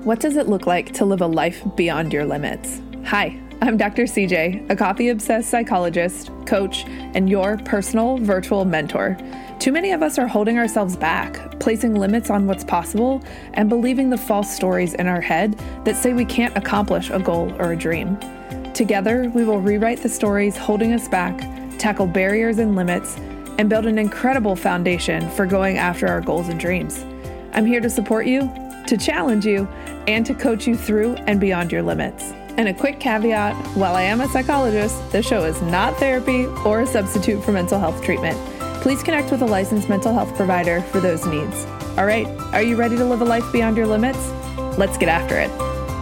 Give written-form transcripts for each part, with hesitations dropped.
What does it look like to live a life beyond your limits? Hi, I'm Dr. CJ, a coffee-obsessed psychologist, coach, and your personal virtual mentor. Too many of us are holding ourselves back, placing limits on what's possible, and believing the false stories in our head that say we can't accomplish a goal or a dream. Together, we will rewrite the stories holding us back, tackle barriers and limits, and build an incredible foundation for going after our goals and dreams. I'm here to support you, to challenge you, and to coach you through and beyond your limits. And a quick caveat, while I am a psychologist, this show is not therapy or a substitute for mental health treatment. Please connect with a licensed mental health provider for those needs. All right, are you ready to live a life beyond your limits? Let's get after it.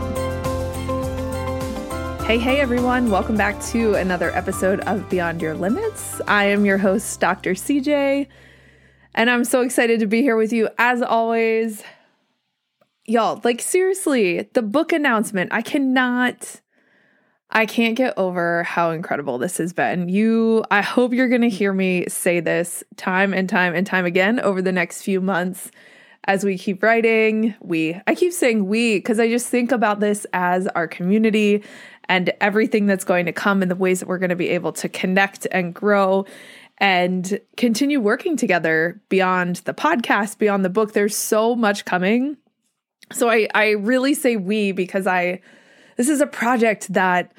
Hey everyone, welcome back to another episode of Beyond Your Limits. I am your host, Dr. CJ, and I'm so excited to be here with you as always. Y'all, seriously, the book announcement, I can't get over how incredible this has been. I hope you're going to hear me say this time and time and time again over the next few months as we keep writing. I keep saying we because I just think about this as our community and everything that's going to come and the ways that we're going to be able to connect and grow and continue working together beyond the podcast, beyond the book. There's so much coming. So I really say we because this is a project that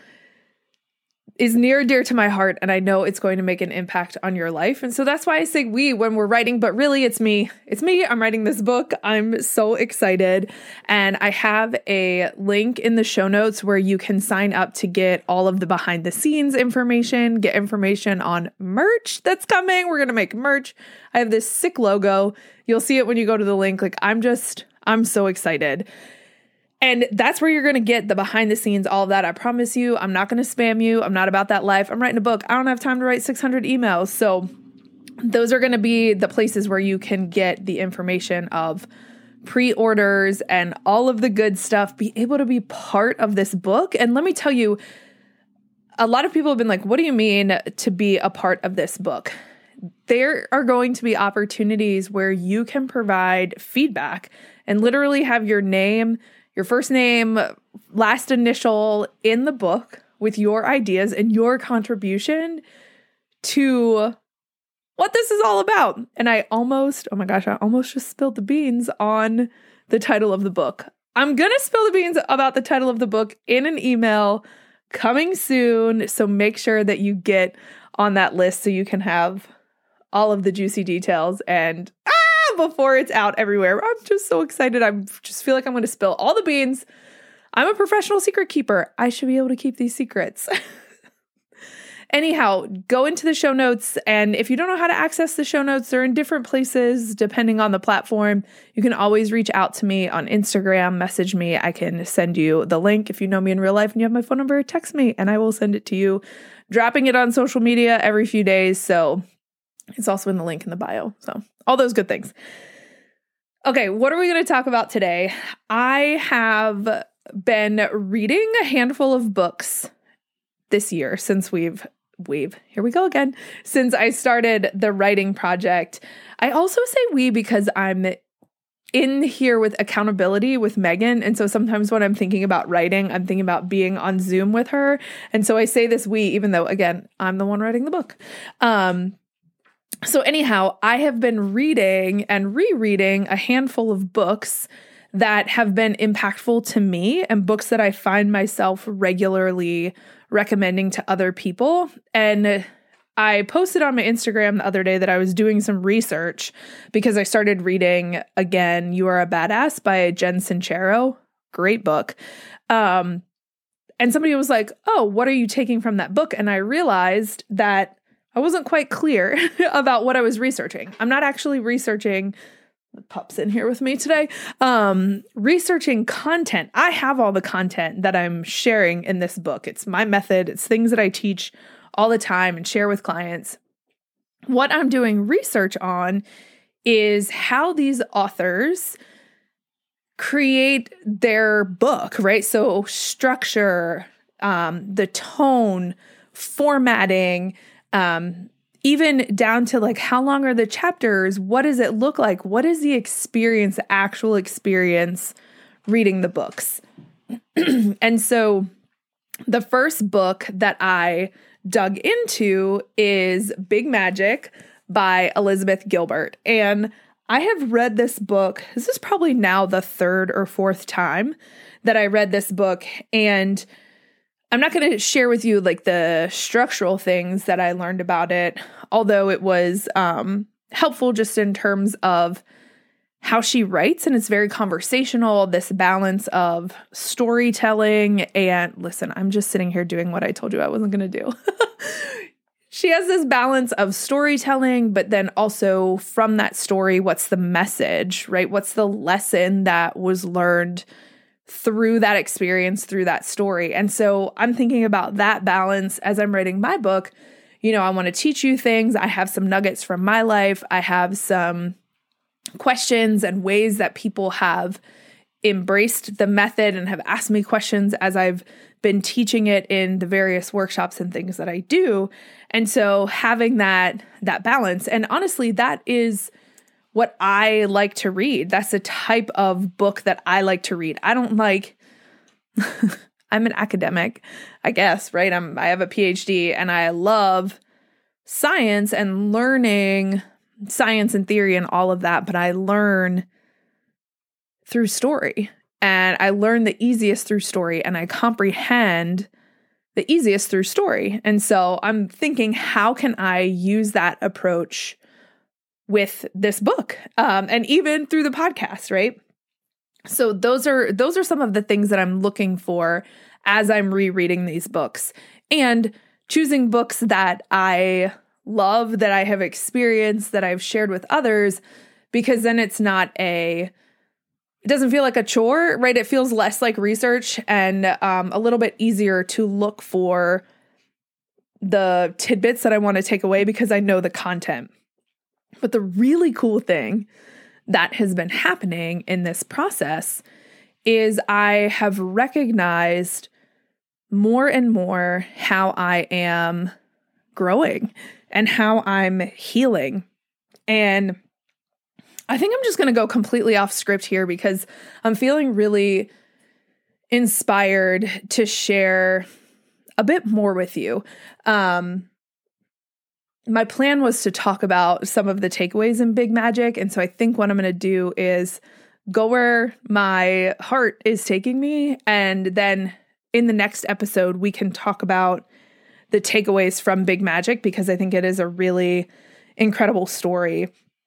is near and dear to my heart, and I know it's going to make an impact on your life. And so that's why I say we when we're writing, but really it's me. It's me. I'm writing this book. I'm so excited. And I have a link in the show notes where you can sign up to get all of the behind the scenes information, get information on merch that's coming. We're going to make merch. I have this sick logo. You'll see it when you go to the link. I'm so excited. And that's where you're going to get the behind the scenes, all of that. I promise you, I'm not going to spam you. I'm not about that life. I'm writing a book. I don't have time to write 600 emails. So those are going to be the places where you can get the information of pre-orders and all of the good stuff, be able to be part of this book. And let me tell you, a lot of people have been like, what do you mean to be a part of this book? There are going to be opportunities where you can provide feedback and literally have your name, your first name, last initial in the book with your ideas and your contribution to what this is all about. And I almost just spilled the beans on the title of the book. I'm going to spill the beans about the title of the book in an email coming soon. So make sure that you get on that list so you can have all of the juicy details and before it's out everywhere. I'm just so excited. I just feel like I'm going to spill all the beans. I'm a professional secret keeper. I should be able to keep these secrets. Anyhow, go into the show notes. And if you don't know how to access the show notes, they're in different places depending on the platform. You can always reach out to me on Instagram, message me. I can send you the link. If you know me in real life and you have my phone number, text me and I will send it to you. Dropping it on social media every few days. So it's also in the link in the bio. So all those good things. Okay, what are we going to talk about today? I have been reading a handful of books this year since here we go again, since I started the writing project. I also say we because I'm in here with accountability with Megan. And so sometimes when I'm thinking about writing, I'm thinking about being on Zoom with her. And so I say this we, even though, again, I'm the one writing the book. So anyhow, I have been reading and rereading a handful of books that have been impactful to me and books that I find myself regularly recommending to other people. And I posted on my Instagram the other day that I was doing some research because I started reading again, You Are a Badass by Jen Sincero. Great book. And somebody was like, oh, what are you taking from that book? And I realized that I wasn't quite clear about what I was researching. I'm not actually researching, the pup's in here with me today, researching content. I have all the content that I'm sharing in this book. It's my method. It's things that I teach all the time and share with clients. What I'm doing research on is how these authors create their book, right? So structure, the tone, formatting, even down to how long are the chapters? What does it look like? What is the experience, the actual experience reading the books. And so the first book that I dug into is Big Magic by Elizabeth Gilbert. And I have read this book. This is probably now the third or fourth time that I read this book. And I'm not going to share with you like the structural things that I learned about it, although it was helpful just in terms of how she writes, and it's very conversational, this balance of storytelling and listen, I'm just sitting here doing what I told you I wasn't going to do. She has this balance of storytelling, but then also from that story, what's the message, right? What's the lesson that was learned through that experience, through that story? And so I'm thinking about that balance as I'm writing my book. You know, I want to teach you things. I have some nuggets from my life. I have some questions and ways that people have embraced the method and have asked me questions as I've been teaching it in the various workshops and things that I do. And so having that balance, and honestly, that is what I like to read. That's the type of book that I like to read. I don't like, I'm an academic, I guess, right? I have a PhD and I love science and learning science and theory and all of that, but I learn through story, and I learn the easiest through story, and I comprehend the easiest through story. And so I'm thinking, how can I use that approach with this book, and even through the podcast, right? So those are some of the things that I'm looking for as I'm rereading these books, and choosing books that I love, that I have experienced, that I've shared with others, because then it doesn't feel like a chore, right? It feels less like research and a little bit easier to look for the tidbits that I want to take away because I know the content. But the really cool thing that has been happening in this process is I have recognized more and more how I am growing and how I'm healing. And I think I'm just going to go completely off script here because I'm feeling really inspired to share a bit more with you. My plan was to talk about some of the takeaways in Big Magic. And so I think what I'm going to do is go where my heart is taking me. And then in the next episode, we can talk about the takeaways from Big Magic, because I think it is a really incredible story.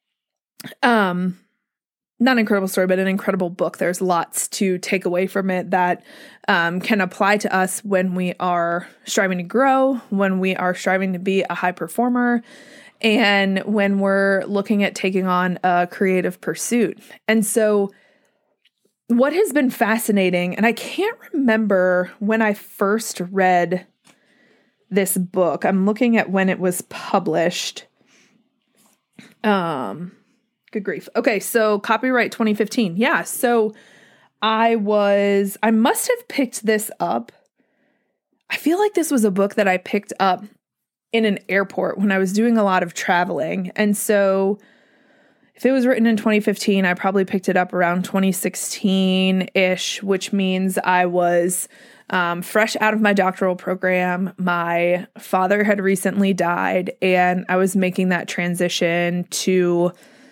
Not incredible story, but an incredible book. There's lots to take away from it that can apply to us when we are striving to grow, when we are striving to be a high performer, and when we're looking at taking on a creative pursuit. And so what has been fascinating, and I can't remember when I first read this book. I'm looking at when it was published. Good grief. Okay, so copyright 2015. Yeah, so I must have picked this up. I feel like this was a book that I picked up in an airport when I was doing a lot of traveling. And so if it was written in 2015, I probably picked it up around 2016-ish, which means I was fresh out of my doctoral program. My father had recently died, and I was making that transition to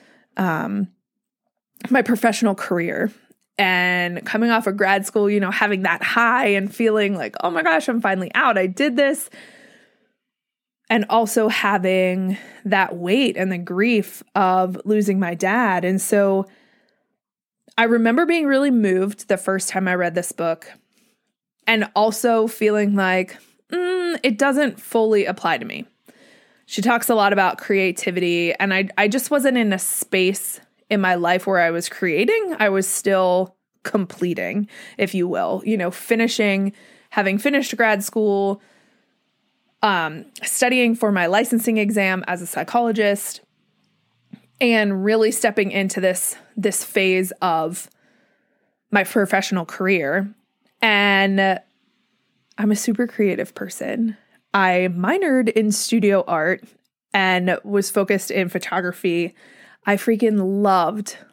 my professional career, and coming off of grad school, you know, having that high and feeling like, oh my gosh, I'm finally out. I did this. And also having that weight and the grief of losing my dad. And so I remember being really moved the first time I read this book, and also feeling like, it doesn't fully apply to me. She talks a lot about creativity, and I just wasn't in a space in my life where I was creating. I was still completing, if you will, you know, having finished grad school, studying for my licensing exam as a psychologist, and really stepping into this phase of my professional career. And I'm a super creative person. I minored in studio art and was focused in photography. I freaking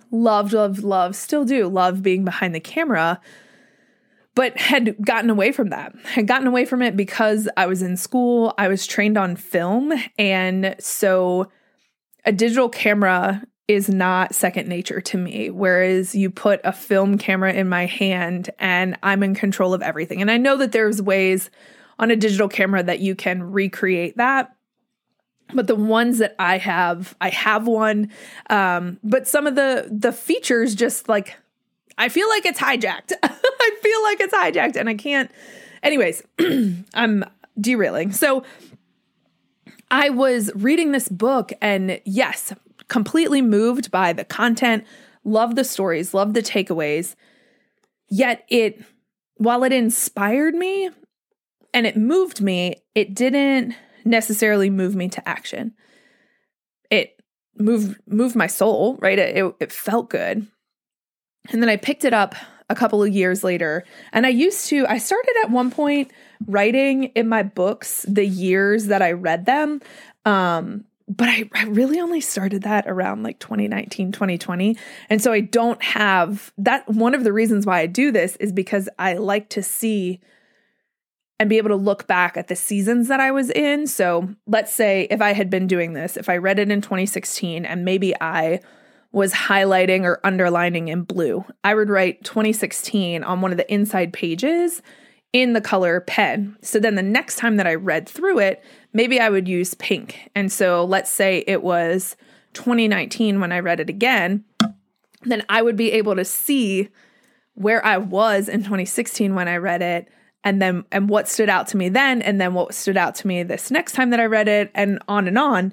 loved, still do love being behind the camera, but had gotten away from that. Had gotten away from it because I was in school, I was trained on film, and so a digital camera is not second nature to me, whereas you put a film camera in my hand and I'm in control of everything. And I know that there's ways on a digital camera that you can recreate that, but the ones that I have one, but some of the features just like, I feel like it's hijacked. I feel like it's hijacked and I can't. Anyways, I'm derailing. So I was reading this book and yes, completely moved by the content, love the stories, love the takeaways. Yet while it inspired me and it moved me, it didn't necessarily move me to action. It moved my soul, right? It felt good. And then I picked it up a couple of years later. And I started at one point writing in my books the years that I read them. But I really only started that around like 2019, 2020. And so I don't have that. One of the reasons why I do this is because I like to see and be able to look back at the seasons that I was in. So let's say if I had been doing this, if I read it in 2016 and maybe I was highlighting or underlining in blue, I would write 2016 on one of the inside pages in the color pen. So then the next time that I read through it, maybe I would use pink. And so let's say it was 2019 when I read it again, then I would be able to see where I was in 2016 when I read it, and what stood out to me then, and then what stood out to me this next time that I read it, and on and on.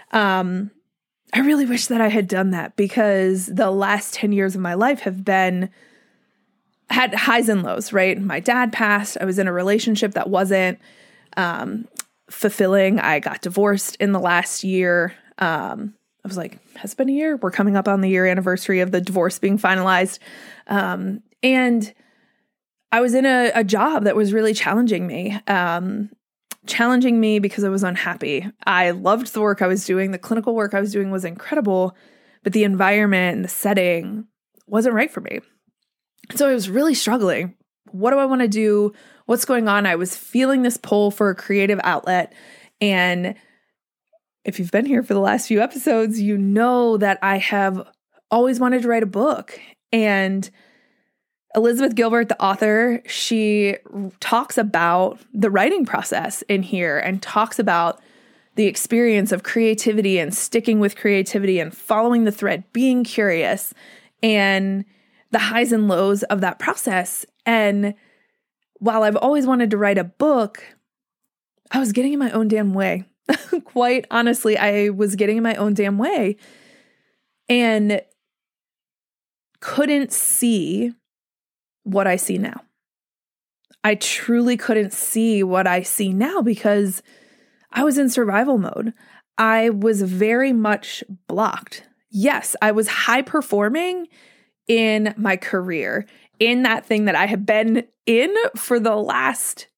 I really wish that I had done that because the last 10 years of my life had highs and lows, right? My dad passed. I was in a relationship that wasn't fulfilling. I got divorced in the last year. I was like, has it been a year? We're coming up on the year anniversary of the divorce being finalized. And I was in a job that was really challenging me because I was unhappy. I loved the work I was doing. The clinical work I was doing was incredible, but the environment and the setting wasn't right for me. So I was really struggling. What do I want to do? What's going on? I was feeling this pull for a creative outlet. And if you've been here for the last few episodes, you know that I have always wanted to write a book. And Elizabeth Gilbert, the author, she talks about the writing process in here and talks about the experience of creativity and sticking with creativity and following the thread, being curious, and the highs and lows of that process. And while I've always wanted to write a book, I was getting in my own damn way. Quite honestly, I was getting in my own damn way and couldn't see what I see now. I truly couldn't see what I see now because I was in survival mode. I was very much blocked. Yes, I was high performing in my career, in that thing that I had been in for the last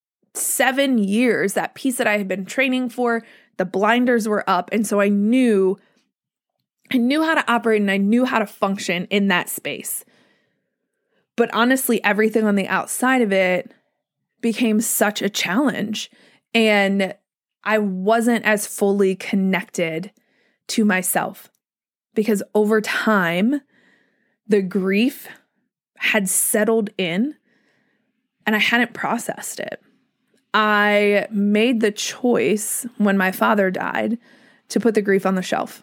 7 years, that piece that I had been training for. The blinders were up. And so I knew how to operate and I knew how to function in that space. But honestly, everything on the outside of it became such a challenge. And I wasn't as fully connected to myself because over time, the grief had settled in and I hadn't processed it. I made the choice when my father died to put the grief on the shelf.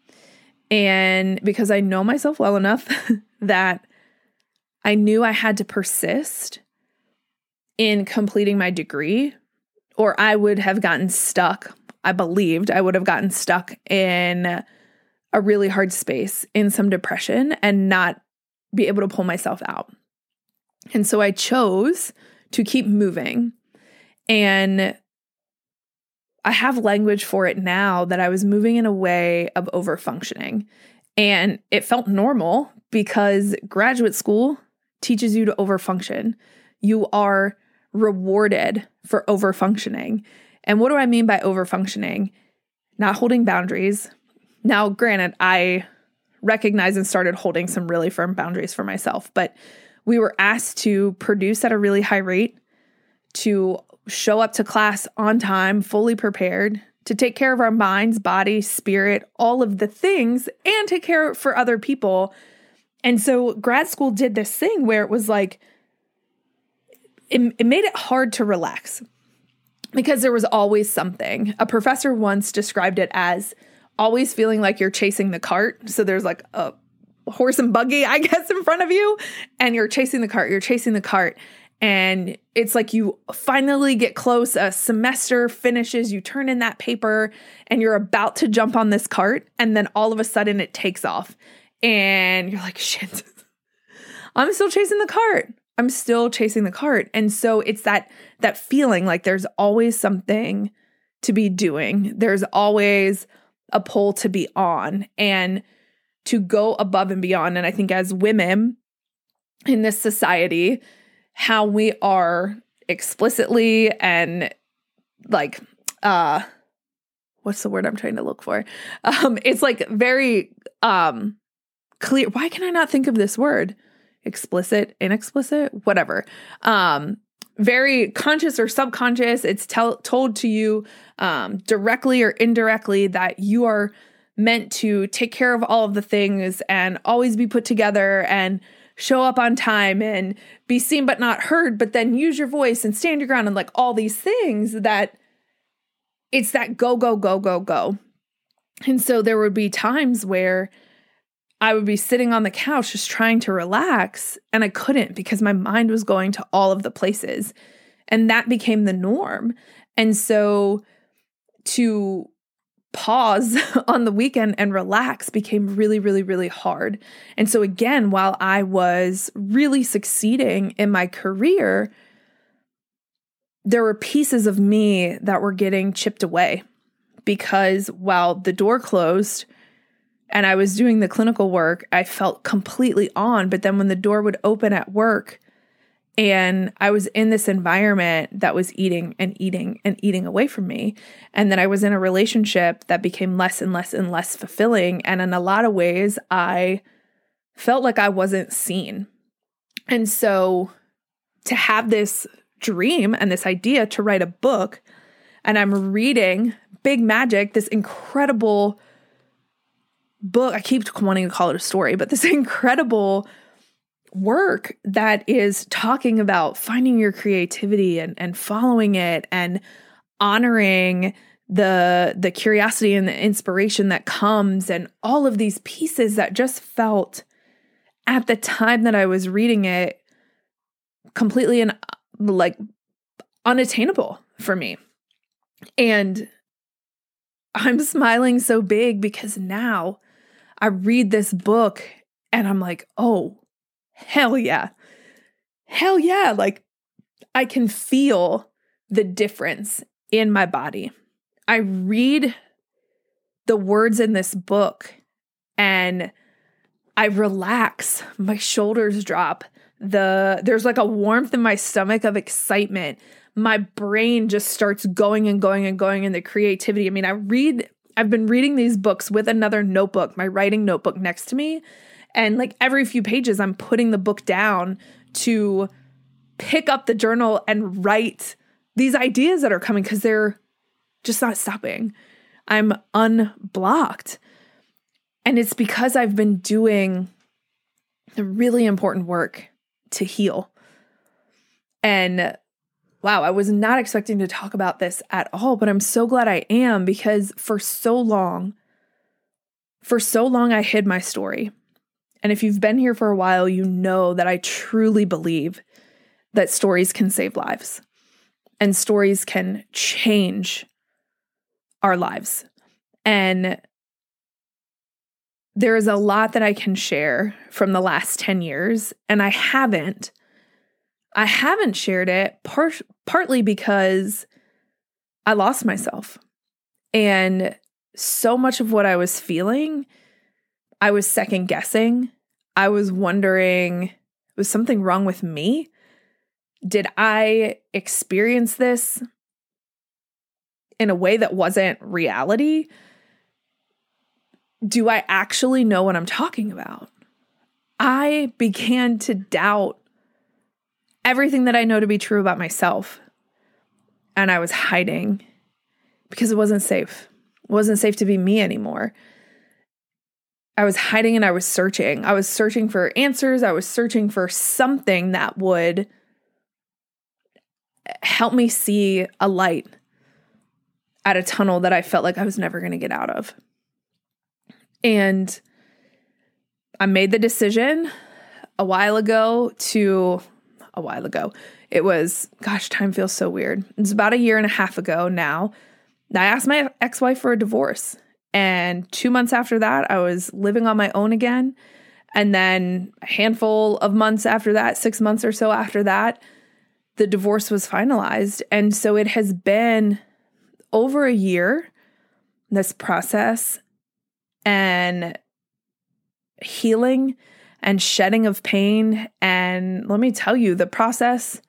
And because I know myself well enough that I knew I had to persist in completing my degree, or I would have gotten stuck. I believed I would have gotten stuck in a really hard space, in some depression, and not be able to pull myself out. And so I chose to keep moving. And I have language for it now that I was moving in a way of overfunctioning. And it felt normal because graduate school teaches you to overfunction. You are rewarded for overfunctioning. And what do I mean by overfunctioning? Not holding boundaries. Now, granted, I recognized and started holding some really firm boundaries for myself. But we were asked to produce at a really high rate, to show up to class on time, fully prepared, to take care of our minds, body, spirit, all of the things, and take care for other people. And so grad school did this thing where it was like, it made it hard to relax because there was always something. A professor once described it as always feeling like you're chasing the cart. So there's like a horse and buggy, I guess, in front of you, and you're chasing the cart. And it's like you finally get close, a semester finishes, you turn in that paper, and you're about to jump on this cart, and then all of a sudden it takes off. And you're like, shit, I'm still chasing the cart. And so it's that feeling like there's always something to be doing. There's always a pole to be on and to go above and beyond. And I think as women in this society, how we are explicitly and like, what's the word I'm trying to look for? It's like very clear. Why can I not think of this word? Explicit, inexplicit, whatever. Very conscious or subconscious. It's told to you directly or indirectly that you are meant to take care of all of the things and always be put together and show up on time and be seen but not heard, but then use your voice and stand your ground and like all these things that it's that go, go, go, go, go. And so there would be times where I would be sitting on the couch just trying to relax, and I couldn't because my mind was going to all of the places, and that became the norm. And so to pause on the weekend and relax became really, really, really hard. And so again, while I was really succeeding in my career, there were pieces of me that were getting chipped away because while the door closed and I was doing the clinical work, I felt completely on. But then when the door would open at work and I was in this environment that was eating and eating and eating away from me, and then I was in a relationship that became less and less and less fulfilling. And in a lot of ways, I felt like I wasn't seen. And so to have this dream and this idea to write a book, and I'm reading Big Magic, this incredible book. I keep wanting to call it a story, but this incredible work that is talking about finding your creativity and following it and honoring the curiosity and the inspiration that comes and all of these pieces that just felt at the time that I was reading it completely and like unattainable for me. And I'm smiling so big because now I read this book and I'm like, oh, hell yeah. Hell yeah. Like I can feel the difference in my body. I read the words in this book and I relax. My shoulders drop. There's like a warmth in my stomach of excitement. My brain just starts going and going and going in the creativity. I mean, I've been reading these books with another notebook, my writing notebook next to me. And like every few pages, I'm putting the book down to pick up the journal and write these ideas that are coming because they're just not stopping. I'm unblocked. And it's because I've been doing the really important work to heal. And wow, I was not expecting to talk about this at all, but I'm so glad I am because for so long I hid my story. And if you've been here for a while, you know that I truly believe that stories can save lives and stories can change our lives. And there is a lot that I can share from the last 10 years, and I haven't shared it partly because I lost myself. And so much of what I was feeling, I was second guessing. I was wondering, was something wrong with me? Did I experience this in a way that wasn't reality? do I actually know what I'm talking about? I began to doubt everything that I know to be true about myself. And I was hiding because it wasn't safe. It wasn't safe to be me anymore. I was hiding and I was searching. I was searching for answers. I was searching for something that would help me see a light at a tunnel that I felt like I was never going to get out of. And I made the decision a while ago. It was, gosh, time feels so weird. It's about 1.5 years ago now. I asked my ex-wife for a divorce. And 2 months after that, I was living on my own again. And then a handful of months after that, 6 months or so after that, the divorce was finalized. And so it has been over 1 year, this process and healing and shedding of pain. And let me tell you, the process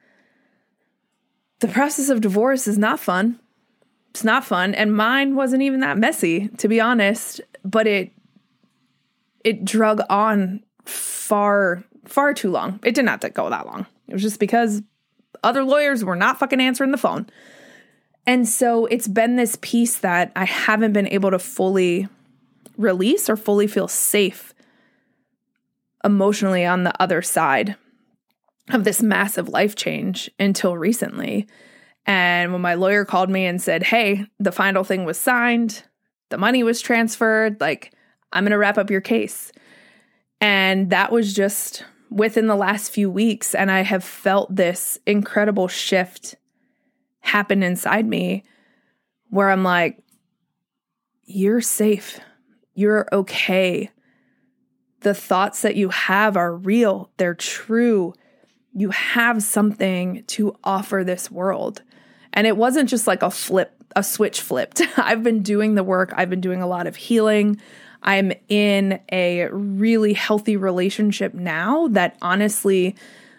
of divorce is not fun. It's not fun. And mine wasn't even that messy, to be honest, but it drug on far, far too long. It did not go that long. It was just because other lawyers were not fucking answering the phone. And so it's been this piece that I haven't been able to fully release or fully feel safe emotionally on the other side of this massive life change until recently. And when my lawyer called me and said, hey, the final thing was signed, the money was transferred, like, I'm going to wrap up your case. And that was just within the last few weeks. And I have felt this incredible shift happen inside me where I'm like, you're safe. You're okay. The thoughts that you have are real. They're true. You have something to offer this world. And it wasn't just like a switch flipped. I've been doing the work. I've been doing a lot of healing. I'm in a really healthy relationship now that honestly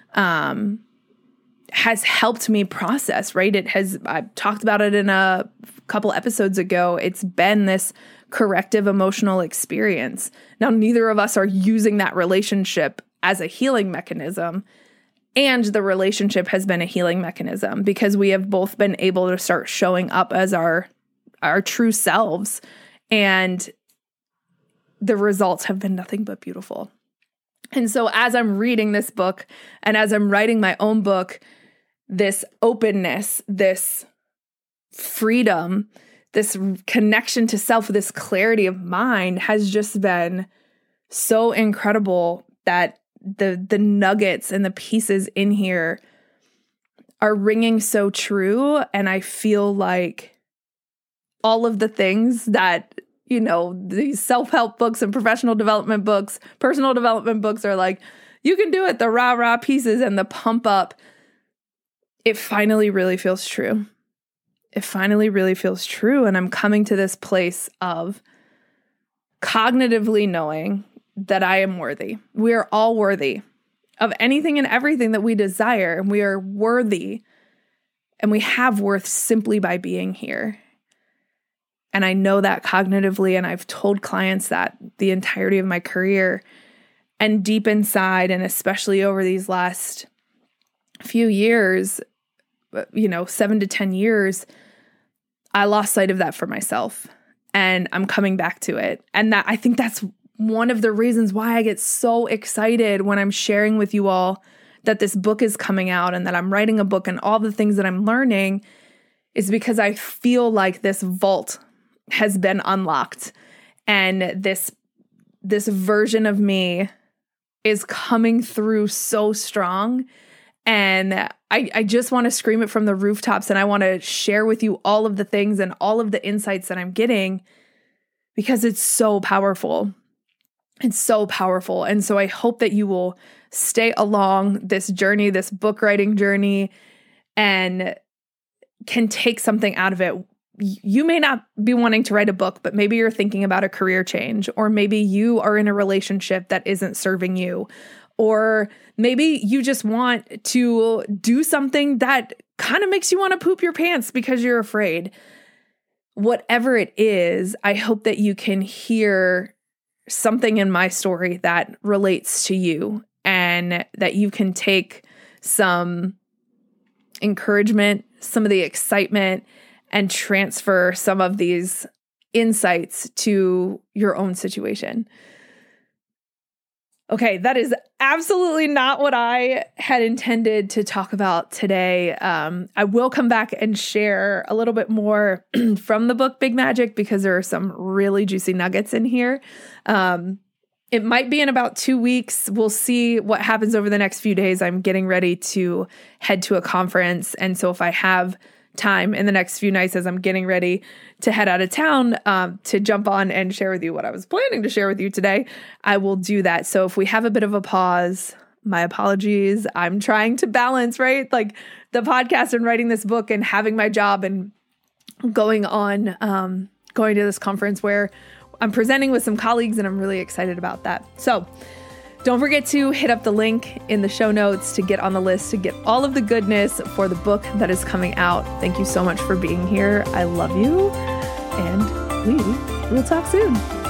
has helped me process, right? I talked about it in a couple episodes ago. It's been this corrective emotional experience. Now, neither of us are using that relationship as a healing mechanism. And the relationship has been a healing mechanism because we have both been able to start showing up as our true selves. And the results have been nothing but beautiful. And so as I'm reading this book and as I'm writing my own book, this openness, this freedom, this connection to self, this clarity of mind has just been so incredible that the nuggets and the pieces in here are ringing so true. And I feel like all of the things that, these self-help books and professional development books, personal development books are like, you can do it, the rah-rah pieces and the pump up. It finally really feels true. It finally really feels true. And I'm coming to this place of cognitively knowing that I am worthy. We are all worthy of anything and everything that we desire. And we are worthy and we have worth simply by being here. And I know that cognitively, and I've told clients that the entirety of my career. And deep inside, and especially over these last few years, 7 to 10 years, I lost sight of that for myself. And I'm coming back to it. And I think that's one of the reasons why I get so excited when I'm sharing with you all that this book is coming out and that I'm writing a book and all the things that I'm learning is because I feel like this vault has been unlocked and this version of me is coming through so strong. And I just want to scream it from the rooftops, and I want to share with you all of the things and all of the insights that I'm getting because it's so powerful. It's so powerful. And so I hope that you will stay along this journey, this book writing journey, and can take something out of it. You may not be wanting to write a book, but maybe you're thinking about a career change, or maybe you are in a relationship that isn't serving you, or maybe you just want to do something that kind of makes you want to poop your pants because you're afraid. Whatever it is, I hope that you can hear something in my story that relates to you and that you can take some encouragement, some of the excitement, and transfer some of these insights to your own situation. Okay, that is absolutely not what I had intended to talk about today. I will come back and share a little bit more from the book Big Magic because there are some really juicy nuggets in here. It might be in about 2 weeks. We'll see what happens over the next few days. I'm getting ready to head to a conference. And so if I have time in the next few nights as I'm getting ready to head out of town to jump on and share with you what I was planning to share with you today, I will do that. So if we have a bit of a pause, my apologies. I'm trying to balance, right? Like the podcast and writing this book and having my job and going to this conference where I'm presenting with some colleagues and I'm really excited about that. So don't forget to hit up the link in the show notes to get on the list to get all of the goodness for the book that is coming out. Thank you so much for being here. I love you, and we will talk soon.